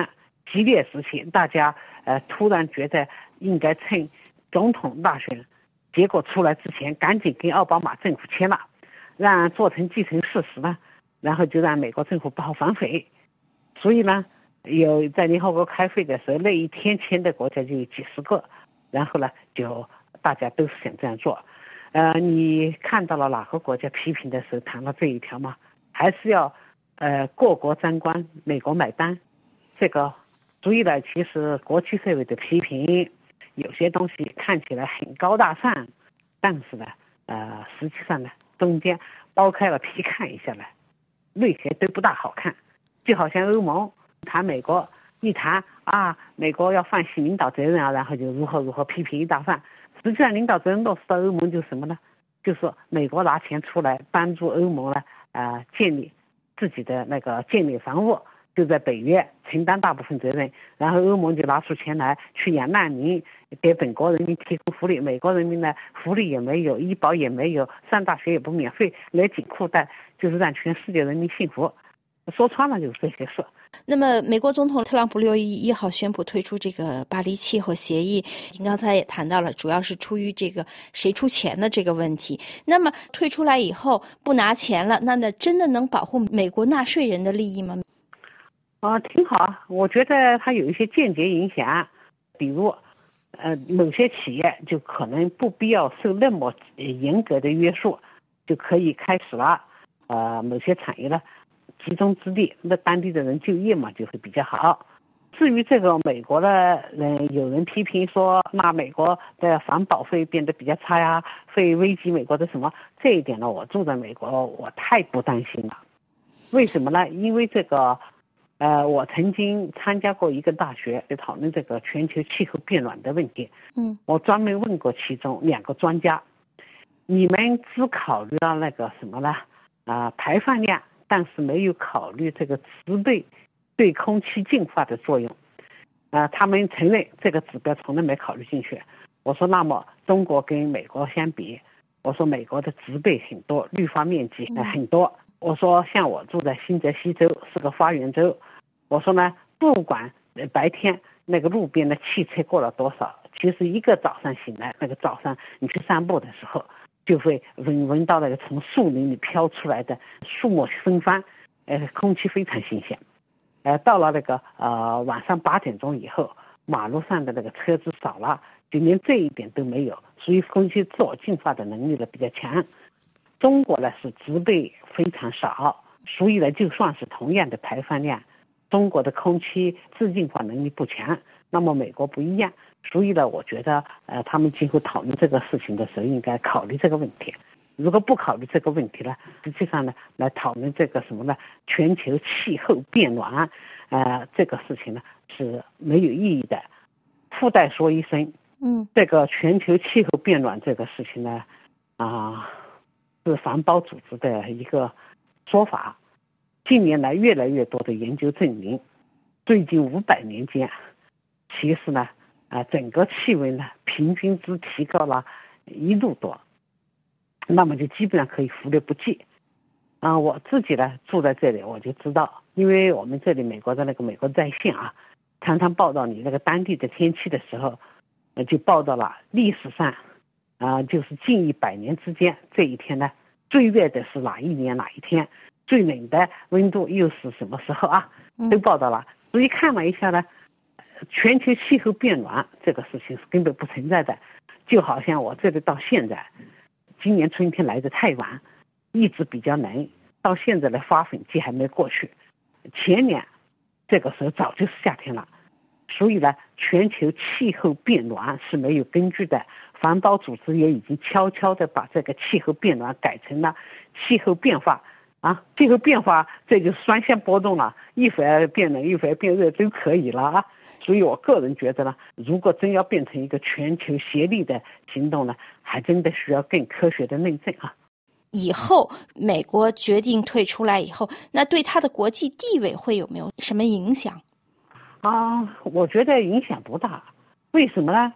激烈时期，大家呃突然觉得应该趁总统大选结果出来之前，赶紧跟奥巴马政府签了，让做成既成事实呢，然后就让美国政府不好反悔。所以呢，有在联合国开会的时候，那一天签的国家就有几十个，然后呢，就大家都是想这样做。呃，你看到了哪个国家批评的时候谈了这一条吗？还是要呃各国沾光，美国买单？这个，所以呢，其实国际社会的批评，有些东西看起来很高大上，但是呢，呃，实际上呢，中间剥开了皮看一下呢，内核都不大好看。就好像欧盟谈美国，一谈啊，美国要放弃领导责任啊，然后就如何如何批评一大番。实际上，领导责任落实到欧盟就是什么呢？就是说美国拿钱出来帮助欧盟呢，呃，建立自己的那个建立防务，就在北约承担大部分责任，然后欧盟就拿出钱来去养难民，给本国人民提供福利，美国人民呢福利也没有，医保也没有，上大学也不免费，勒紧裤带，就是让全世界人民幸福。说穿了就是这些事。 那么，美国总统特朗普六月一号宣布退出这个巴黎气候协议，您刚才也谈到了，主要是出于这个谁出钱的这个问题。那么退出来以后不拿钱了，那那真的能保护美国纳税人的利益吗？ 啊，挺好。我觉得它有一些间接影响，比如，呃，某些企业就可能不必要受那么严格的约束，就可以开始了。呃，某些产业呢，集中之地，那当地的人就业嘛就会比较好。至于这个美国的人，有人批评说，那美国的环保会变得比较差呀，会危及美国的什么？这一点呢，我住在美国，我太不担心了。为什么呢？因为这个，呃，我曾经参加过一个大学，就讨论这个全球气候变暖的问题。 嗯， 我专门问过其中两个专家，你们只考虑到那个什么呢？啊、呃，排放量。但是没有考虑这个植被对空气净化的作用，啊、呃，他们承认这个指标从来没考虑进去。我说，那么中国跟美国相比，我说美国的植被很多，绿化面积、呃、很多。我说，像我住在新泽西州，是个花园州。我说呢，不管白天那个路边的汽车过了多少，其实一个早上醒来，那个早上你去散步的时候，就会闻闻到那个从树林里飘出来的树木芬芳，呃，空气非常新鲜。呃，到了那个呃晚上八点钟以后，马路上的那个车子少了，就连这一点都没有，所以空气自我净化的能力呢比较强。中国呢是植被非常少，所以呢就算是同样的排放量，中国的空气自净化能力不强，那么美国不一样。所以呢，我觉得，呃，他们今后讨论这个事情的时候，应该考虑这个问题。如果不考虑这个问题呢，实际上呢，来讨论这个什么呢？全球气候变暖，呃，这个事情呢是没有意义的。附带说一声， 嗯， 这个全球气候变暖这个事情呢，啊、呃，是环保组织的一个说法。近年来，越来越多的研究证明，最近五百年间，其实呢。啊、呃，整个气温呢，平均值提高了一度多，那么就基本上可以忽略不计。啊、呃，我自己呢住在这里，我就知道，因为我们这里美国的那个美国在线啊，常常报道你那个当地的天气的时候，呃，就报道了历史上，啊、呃，就是近一百年之间这一天呢，最热的是哪一年哪一天，最冷的温度又是什么时候啊，都报道了。所以看了一下呢。全球气候变暖这个事情是根本不存在的，就好像我这里到现在，今年春天来的太晚，一直比较冷，到现在的花粉季还没过去，前年这个时候早就是夏天了，所以呢，全球气候变暖是没有根据的。环保组织也已经悄悄地把这个气候变暖改成了气候变化。啊，气候变化这就是双向波动了，一会儿变冷，一会儿变热都可以了啊。所以我个人觉得呢，如果真要变成一个全球协力的行动呢，还真的需要更科学的论证啊。 以后美国决定退出来以后，那对它的国际地位会有没有什么影响？ 啊，我觉得影响不大。为什么呢？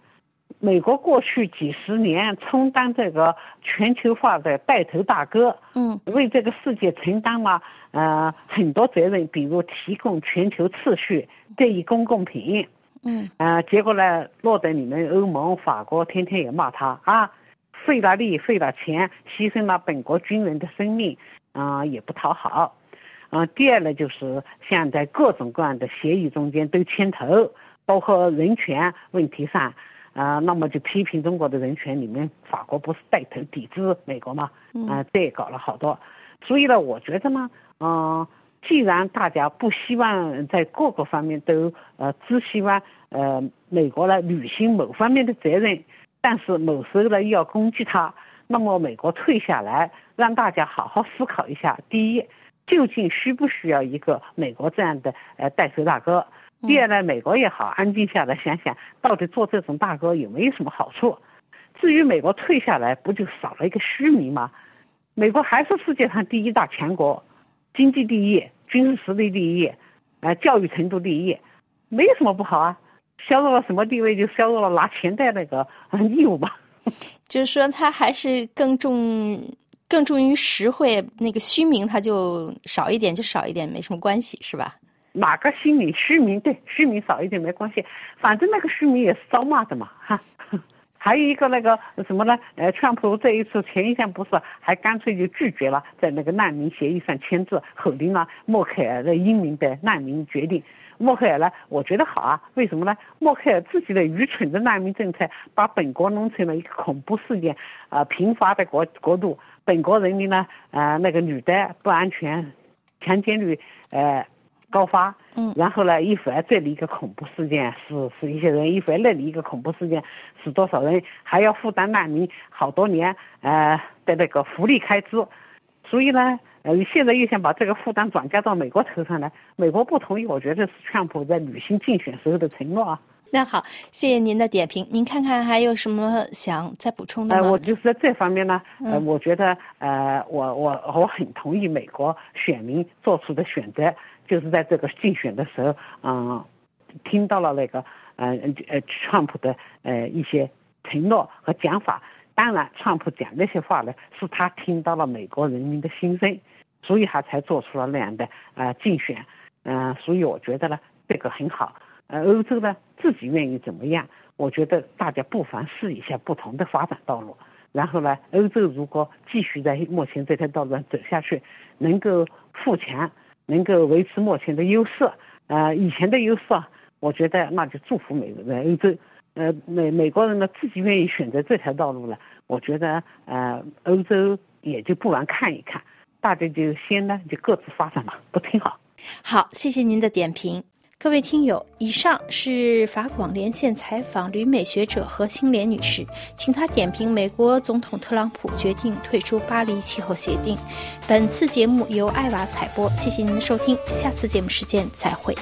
美国过去几十年充当这个全球化的带头大哥， 嗯， 为这个世界承担了呃很多责任，比如提供全球秩序、这一公共品， 嗯， 呃，结果呢，落得你们欧盟、法国天天也骂他啊，费了力、费了钱，牺牲了本国军人的生命，啊、呃，也不讨好。啊、呃，第二呢，就是像在各种各样的协议中间都牵头，包括人权问题上，啊、呃，那么就批评中国的人权里面，法国不是带头抵制美国吗？啊、呃，这也搞了好多。所以呢，我觉得呢，嗯、呃，既然大家不希望在各个方面都呃只希望呃美国来履行某方面的责任，但是某时候呢又要攻击他，那么美国退下来，让大家好好思考一下。第一，究竟需不需要一个美国这样的呃带头大哥？第二呢，美国也好，安静下来想想，到底做这种大哥有没有什么好处？至于美国退下来，不就少了一个虚名吗？美国还是世界上第一大强国，经济第一，军事实力第一，呃，教育程度第一，没有什么不好啊。削弱了什么地位，就削弱了拿钱的那个义务嘛。 就是说，他还是更重。更重于实惠，那个虚名它就少一点就少一点，没什么关系，是吧？ 哪个虚名？虚名对，虚名少一点没关系，反正那个虚名也是遭骂的嘛，哈。还有一个那个什么呢？呃，川普这一次前一项不是还干脆就拒绝了在那个难民协议上签字，否定了默克尔的英明的难民决定。默克尔呢，我觉得好啊，为什么呢？默克尔自己的愚蠢的难民政策，把本国弄成了一个恐怖事件，呃，频发的国国度，本国人民呢，呃，那个女的不安全，强奸率呃高发， 嗯， 然后呢，一会儿这里一个恐怖事件死死一些人，一会儿那里一个恐怖事件死多少人，还要负担难民好多年呃的那个福利开支，所以呢。呃，现在又想把这个负担转嫁到美国头上来，美国不同意，我觉得是川普在履行竞选时候的承诺啊。 那好，谢谢您的点评。您看看还有什么想再补充的吗？ 呃，我就是在这方面呢，呃，嗯、我觉得呃，我我我很同意美国选民做出的选择，就是在这个竞选的时候，嗯、呃，听到了那个呃呃川普的呃一些承诺和讲法。当然，川普讲那些话呢，是他听到了美国人民的心声，所以他才做出了那样的呃竞选，嗯、呃，所以我觉得呢，这个很好。呃，欧洲呢自己愿意怎么样，我觉得大家不妨试一下不同的发展道路。然后呢，欧洲如果继续在目前这条道路上走下去，能够富强，能够维持目前的优势，呃，以前的优势，我觉得那就祝福美呃欧洲。呃，美美国人呢自己愿意选择这条道路了，我觉得呃，欧洲也就不妨看一看，大家就先呢就各自发展嘛，不挺好？ 好，谢谢您的点评。各位听友，以上是法广连线采访旅美学者何清莲女士，请她点评美国总统特朗普决定退出巴黎气候协定。本次节目由艾娃采播，谢谢您的收听，下次节目时间再会。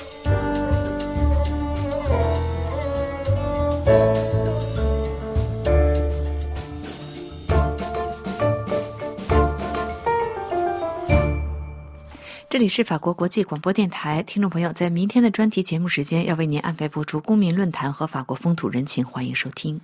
这里是法国国际广播电台，听众朋友，在明天的专题节目时间要为您安排播出公民论坛和法国风土人情，欢迎收听。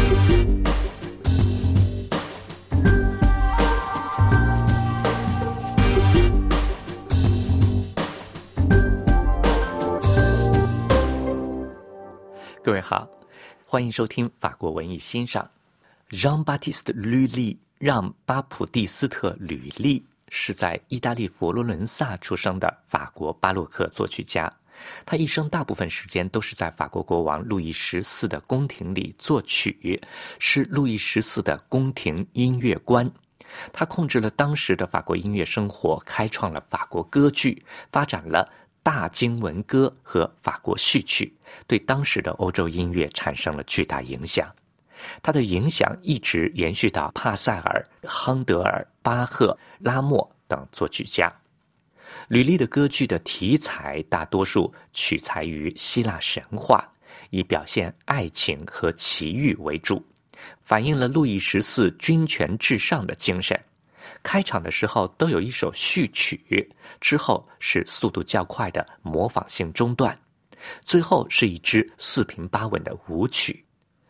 各位好，欢迎收听法国文艺欣赏。Jean-Baptiste Lully 让巴普蒂斯特·吕利是在意大利佛罗伦萨出生的法国巴洛克作曲家，他一生大部分时间都是在法国国王路易十四的宫廷里作曲，是路易十四的宫廷音乐官。他控制了当时的法国音乐生活，开创了法国歌剧，发展了大经文歌和法国序曲，对当时的欧洲音乐产生了巨大影响。他的影响一直延续到帕塞尔、亨德尔、巴赫、拉莫等作曲家。吕利的歌剧的题材大多数取材于希腊神话，以表现爱情和奇遇为主，反映了路易十四君权至上的精神。开场的时候都有一首序曲，之后是速度较快的模仿性中段，最后是一支四平八稳的舞曲。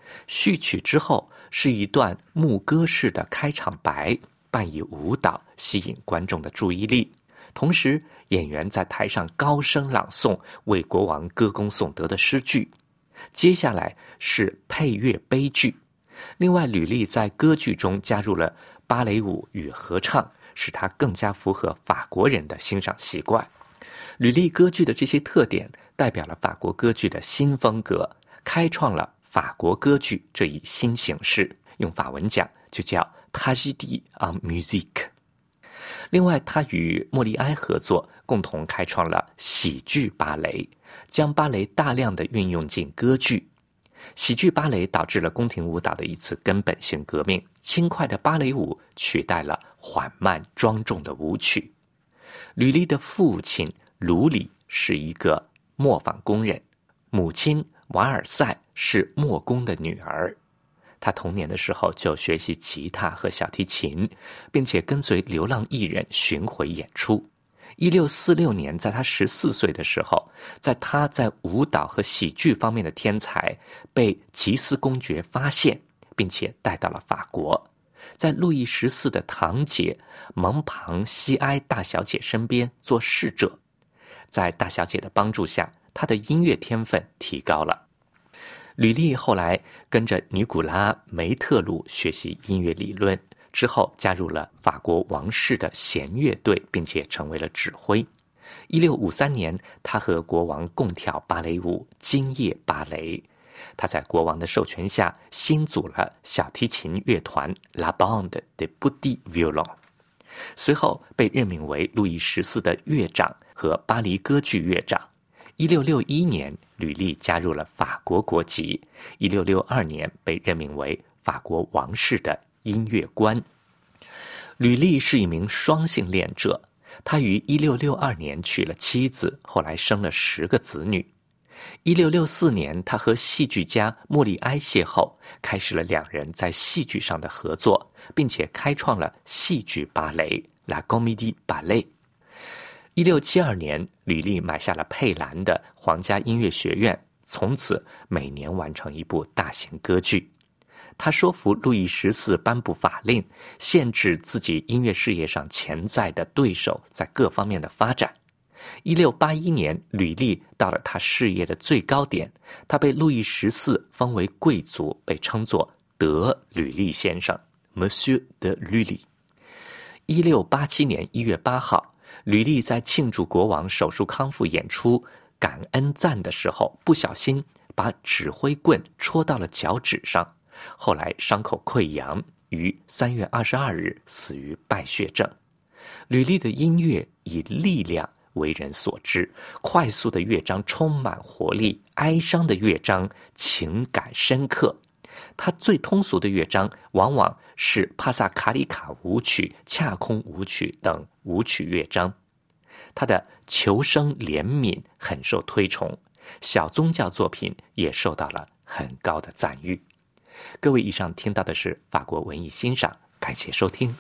序曲之后是一段牧歌式的开场白，伴以舞蹈吸引观众的注意力。同时，演员在台上高声朗诵为国王歌功颂德的诗句。接下来是配乐悲剧。另外，吕丽在歌剧中加入了芭蕾舞与合唱，使它更加符合法国人的欣赏习惯。吕丽歌剧的这些特点代表了法国歌剧的新风格，开创了法国歌剧这一新形式，用法文讲就叫 tragédie en musique。 另外，他与莫里埃合作，共同开创了喜剧芭蕾，将芭蕾大量的运用进歌剧。喜剧芭蕾导致了宫廷舞蹈的一次根本性革命，轻快的芭蕾舞取代了缓慢庄重的舞曲。吕丽的父亲卢里是一个磨坊工人，母亲瓦尔塞是磨工的女儿。他童年的时候就学习吉他和小提琴，并且跟随流浪艺人巡回演出。一六四六年，在他十四岁的时候，在他在舞蹈和喜剧方面的天才被吉斯公爵发现，并且带到了法国，在路易十四的堂姐蒙庞西埃大小姐身边做侍者。在大小姐的帮助下，他的音乐天分提高了。吕丽后来跟着尼古拉·梅特鲁学习音乐理论，之后加入了法国王室的弦乐队，并且成为了指挥。一六五三年，他和国王共跳芭蕾舞《今夜芭蕾》。他在国王的授权下新组了小提琴乐团 La Bande de Petit Violon， 随后被任命为路易十四的乐长和巴黎歌剧乐长。一六六一年，吕丽加入了法国国籍。一六六二年，被任命为法国王室的音乐官。吕丽是一名双性恋者，他于一六六二年娶了妻子，后来生了十个子女。一六六四年，他和戏剧家莫里埃邂逅，开始了两人在戏剧上的合作，并且开创了戏剧芭蕾 La Comédie Ballet。一六七二年，吕丽买下了佩兰的皇家音乐学院，从此每年完成一部大型歌剧。他说服路易十四颁布法令，限制自己音乐事业上潜在的对手在各方面的发展。一六八一年，吕丽到了他事业的最高点，他被路易十四封为贵族，被称作德吕丽先生 Monsieur de Lully。一六八七年一月八号，吕丽在庆祝国王手术康复演出感恩赞的时候，不小心把指挥棍戳到了脚趾上，后来伤口溃疡，于三月二十二日死于败血症。吕丽的音乐以力量为人所知，快速的乐章充满活力，哀伤的乐章情感深刻。他最通俗的乐章往往是帕萨卡里卡舞曲、恰空舞曲等舞曲乐章。他的求生怜悯很受推崇，小宗教作品也受到了很高的赞誉。各位，以上听到的是法国文艺欣赏，感谢收听。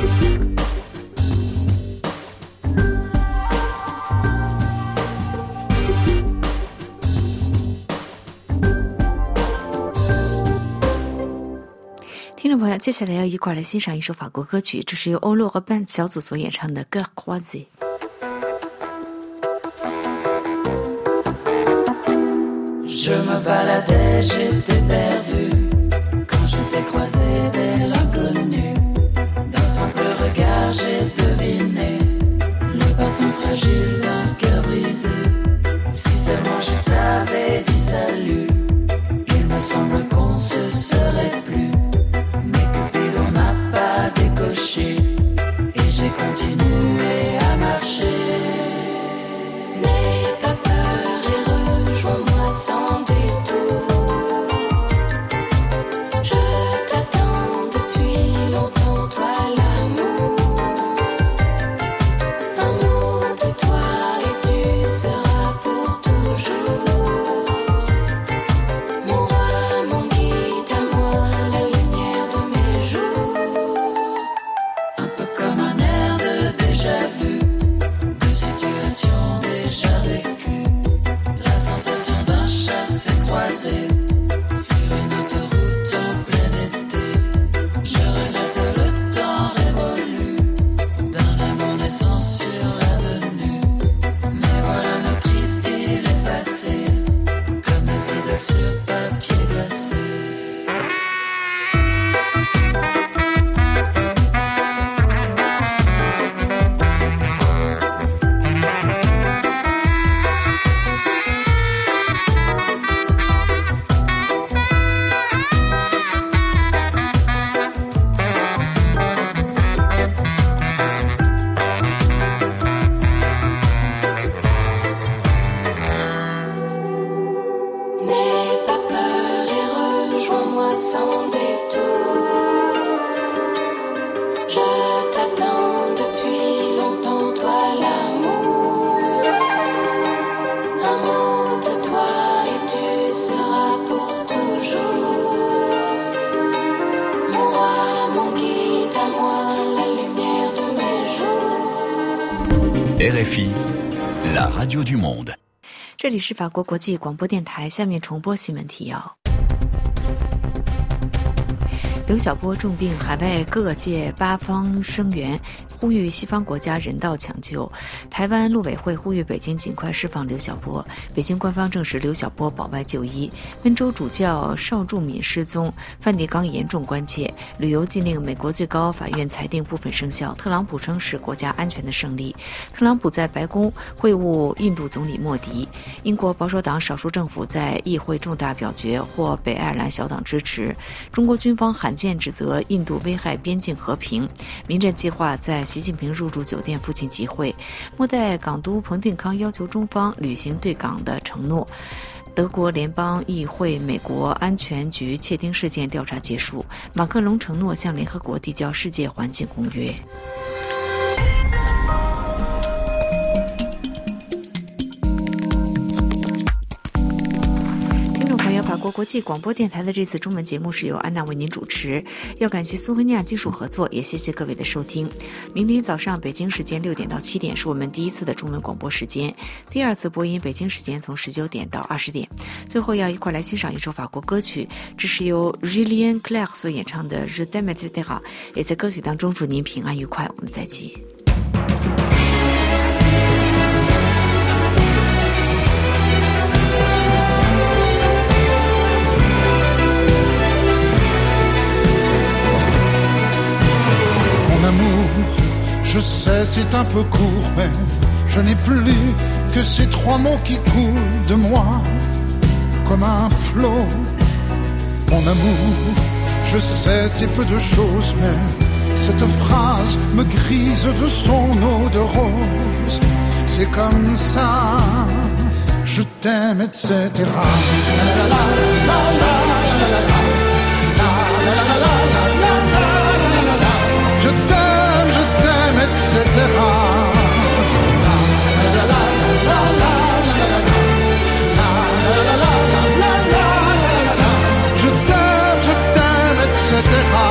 听众朋友，接下来要一块来欣赏一首法国歌曲，这是由欧洛和班小组所演唱的《Cœur croisé》。 Je me baladais, j'étais perdu quand je t'ai croisé, belle inconnue. D'un simple regard, j'ai deviné le parfum fragile d'un cœur brisé. Si seulement je t'avais dit salut, il me semble qu'on se serait plus. Mais Cupidon n'a pas décoché et j'ai continué à marcher. N'aie pas peur et rejoins-moi sans détour. Je t'attends depuis longtemps, toi l'amour. Un mot de toi F I, la radio du monde。 这里是法国国际广播电台，下面重播新闻提要。刘晓波重病，海外各界八方声援，呼吁西方国家人道抢救。台湾陆委会呼吁北京尽快释放刘晓波。北京官方证实刘晓波保外就医。温州主教邵祝敏失踪，梵蒂冈严重关切。旅游禁令美国最高法院裁定部分生效。特朗普称是国家安全的胜利。特朗普在白宫会晤印度总理莫迪。英国保守党少数政府在议会重大表决获北爱尔兰小党支持。中国军方罕见指责印度危害边境和平。民阵计划在习近平入住酒店附近集会。末代港督彭定康要求中方履行对港的承诺。德国联邦议会美国安全局窃听事件调查结束。马克龙承诺向联合国递交世界环境公约。法国国际广播电台的这次中文节目是由安娜为您主持，要感谢苏菲尼亚技术合作，也谢谢各位的收听。明天早上北京时间六点到七点是我们第一次的中文广播时间，第二次播音北京时间从十九点到二十点。最后要一块来欣赏一首法国歌曲，这是由 Julien Clerc 所演唱的 Je t'aime et cetera， 也在歌曲当中祝您平安愉快，我们再见。 Je sais, c'est un peu court, mais je n'ai plus que ces trois mots qui coulent de moi comme un flot. Mon amour, je sais, c'est peu de choses, mais cette phrase me grise de son eau de rose. C'est comme ça, je t'aime, et cetera. La la la la la la la la la la la la la la. Je t'aime, je t'aime, et cetera. La la la la la la la la la la la la la. Je t'aime, je t'aime, et cetera.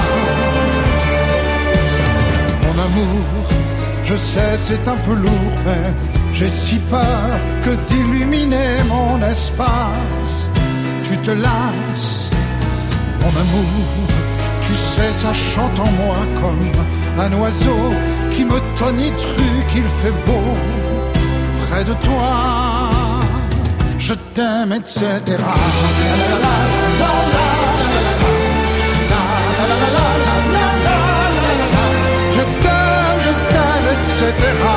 Mon amour, je sais, c'est un peu lourd, mais j'ai si peur que d'illuminer mon espace. Tu te lasses, mon amour. Tu sais, ça chante en moi comme un oiseau qui me tonitruque, qu'il fait beau près de toi. Je t'aime, et cetera. Je t'aime, je t'aime, et cetera.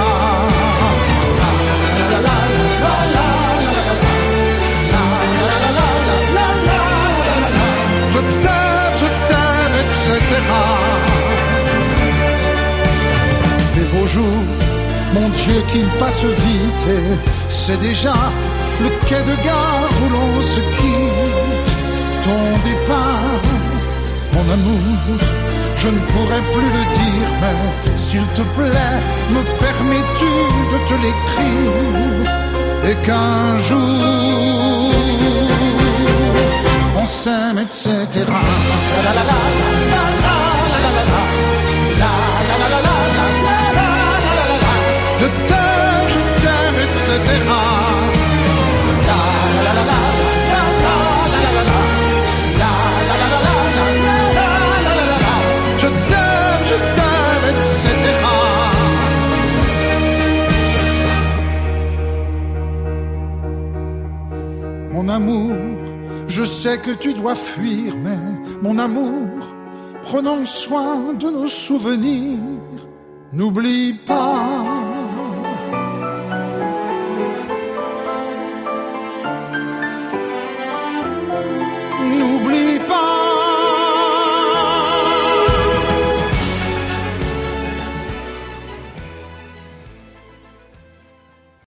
Je t'aime, je t'aime, et cetera. Des beaux jours, mon Dieu, qui passent vite, et c'est déjà le quai de gare où l'on se quitte. Ton départ, mon amour, je ne pourrais plus le dire, mais s'il te plaît, me permets-tu de te l'écrire, et qu'un jour on s'aime, et cetera. La la la la la la la la la la la la la. Je t'aime, je t'aime, et cetera. La la la la la la la la la la la la la la. Je t'aime, je t'aime, et cetera. Mon amour, je sais que tu dois fuir, mais mon amour, prenons soin de nos souvenirs. N'oublie pas